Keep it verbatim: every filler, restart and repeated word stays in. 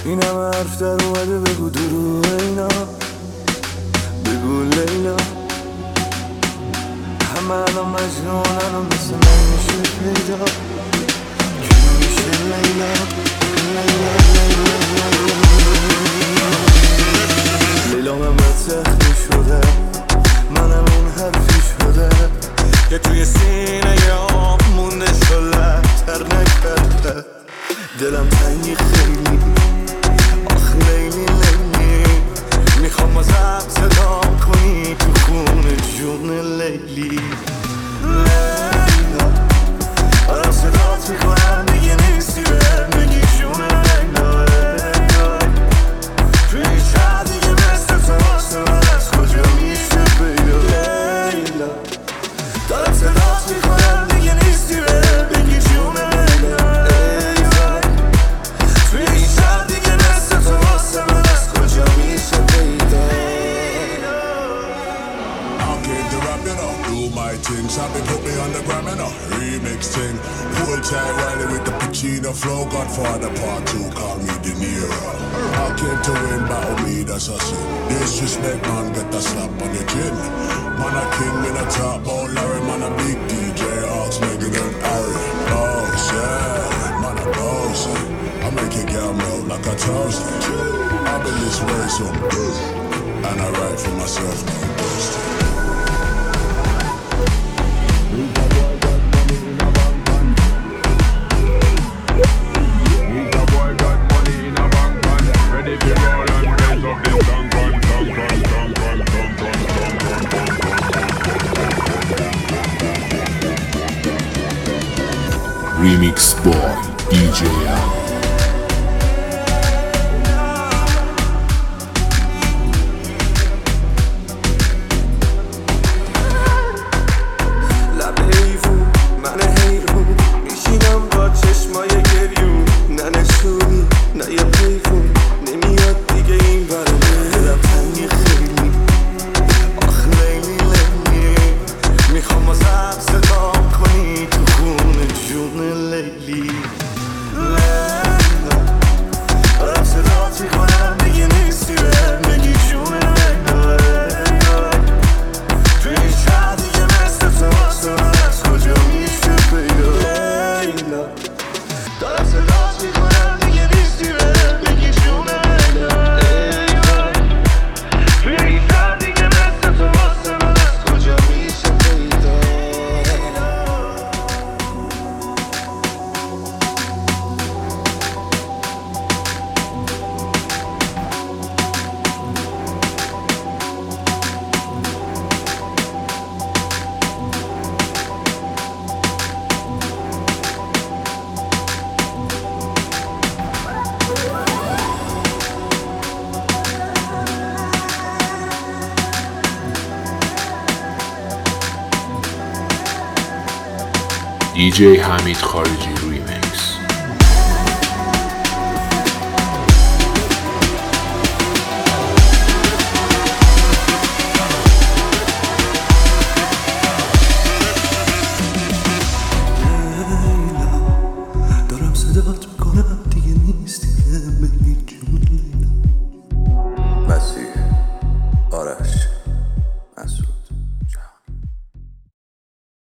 این همه حرف در اومده بگو دروغ اینا، بگو لیلا. همه الان مجنونن و مثل من میشه پیدا. کی میشه لیلا؟ لیلا لیلا لیلا من بد زخمی شده، منم اون حرفی شده که توی سینه یا مونده شله تر نکرده. دلم تنگی خیلی، آخ لیلی لیلی، میخوام ازت صدا کنی تو خونه جون لیلی. لیلا آرام صدات میکنم دیگه نیستی بهم بگی جون لیلا. لیلا توی شهر دیگه مثل تو واسه من از کجا میشه پیدا. لیلا دارم صدات میکنم دیگه نیستی بهم بگی جون لیلا. Sabi put me on the gram and a remix thing. Full time Riley with the Pacino flow. Godfather part two, call me De Niro. I came to win, battle me, that's a sin. Disrespect, man, get a slap on your chin. Man, a king in a top, oh Larry, man, a big D J, Ox, Megan and Harry. Oh, yeah, man, a boss. I make your girl melt like a toast. I've been this way so good, and I write for myself, no boast. Remix boy دی جی دی جی حمید خارجی روی